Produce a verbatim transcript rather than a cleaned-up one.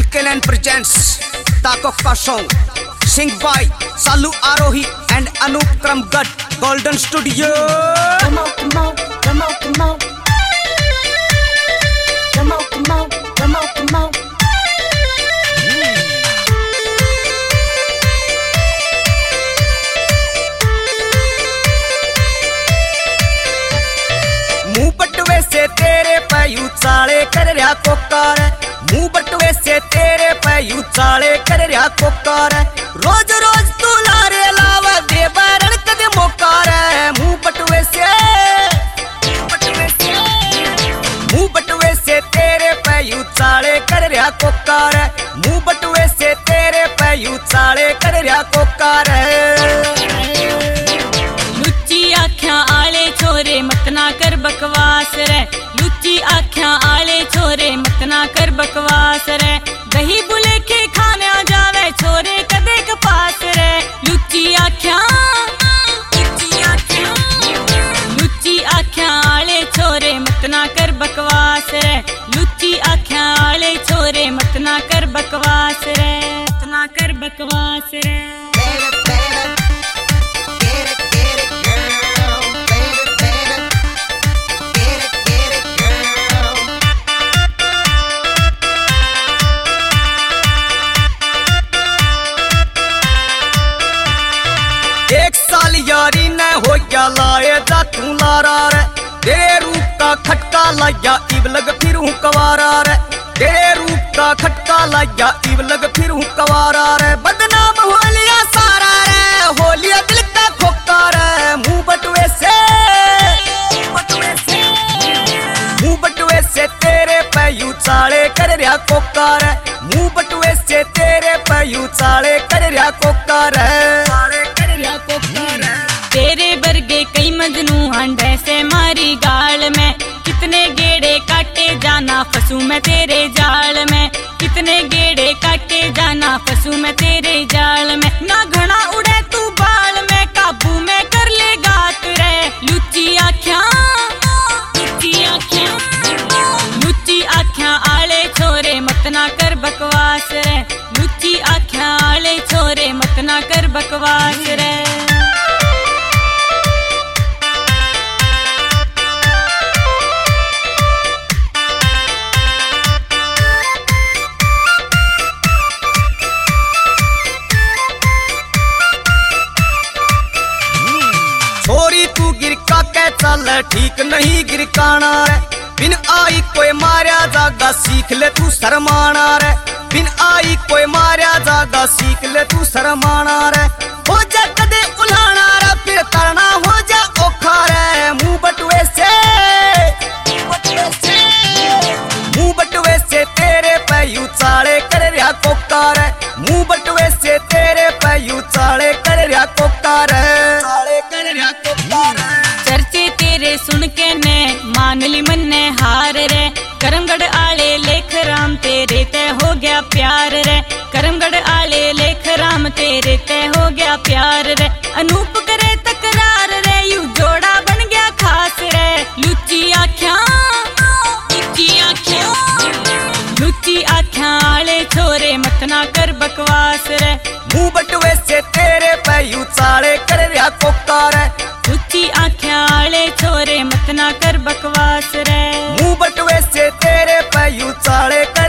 Alkaline presents Takokka song, sing by Salu Arohi and Anup Kramgat, Golden Studio. Come on, come on, come on, come on. Come on, come on, come on, come on. मुंह बटवे से तेरे पैयू चाले कर रहा कोकार, मुंह बटवे से तेरे पैयू चाले कर रहा कोकार। रोज रोज तू लारे लावा दे बारण कदे मोकार। मुंह बटवे से मुंह बटवे से तेरे पैयू चाले कर रहा कोकार, मुंह बटवे से तेरे पैयू चाले कर रहा कोकार। लुच्ची आख्या आले छोरे मत ना कर बकवास रे, लुच्ची आख्या आले छोरे मत ना कर बकवास रे। दही बुले के खाने आ जावे छोरे कदे कपास रे। लुच्ची आख्या लुच्ची आख्या लुच्ची आख्या आले छोरे मत ना कर बकवास रे, लुच्ची आख्या आले छोरे मत ना कर बकवास रे, मत ना कर बकवास रे। एक साल यारी न हो गया लाए जा तू लारा रे, तेरे रूप का खटका लाया इब लग फिर हूँ कवारा रे, तेरे रूप का खटका लाया इब लग फिर हूँ कवारा रे। बदनाम हो लिया सारा रे, हो लिया दिल का खोका रे। मुंह बटवे से मुंह बटवे से तेरे पैयू चाले कर रहा कोका रे, मुंह बटवे से तेरे पैयू चाले कर रहा कोका रे। तेरे बरगे कई मजनू हंडे से मारी गाल में, कितने गेड़े काटे जाना फंसू मैं तेरे जाल में, कितने गेड़े काटे जाना फंसू मैं तेरे जाल में। ना घना उड़े तू बाल में, काबू में कर ले गात रे। लुच्ची आख्या लुच्ची आख्या लुच्ची आख्या आले छोरे मत ना कर बकवास रे, लुच्ची आख्या आले छोरे मत ना कर बकवास रे। छोरी तू गिरका के चल ठीक नहीं गिरकाना रे, बिन आई कोई मारिया जागा सीख ले तू शर्माना रे, बिन आई कोई मारिया जागा सीख ले तू शर्माना रे। हो जा कदे उलाना रे फिर तरना हो जा ओखा रे। मुंह बटवे से मुंह बटवे से तेरे पैयू चाले कर रहा कोका रे, मुंह बटवे से तेरे पैयू चाले कर रहा कोका रे, चाले कर रहा कोका रे। चर्चे तेरे सुन के ने मान ली मन ने हार रे, करमगढ़ आले लेख राम तेरे ते हो गया प्यार रे, करमगढ़ आले लेख राम तेरे ते हो गया प्यार रे। अनूप करे तकरार रे, यू जोड़ा बन गया खास रे। लुच्ची आख्या लुच्ची आख्या लुच्ची आख्या आले छोरे मत ना कर बकवास रे, मुंह बटवे से तेरे पैयू चाले कर रहा कोका रे, लुच्ची आख्या आले छोरे मत ना कर बकवास रे। मुंह बटवे से तेरे पैयू चाले कर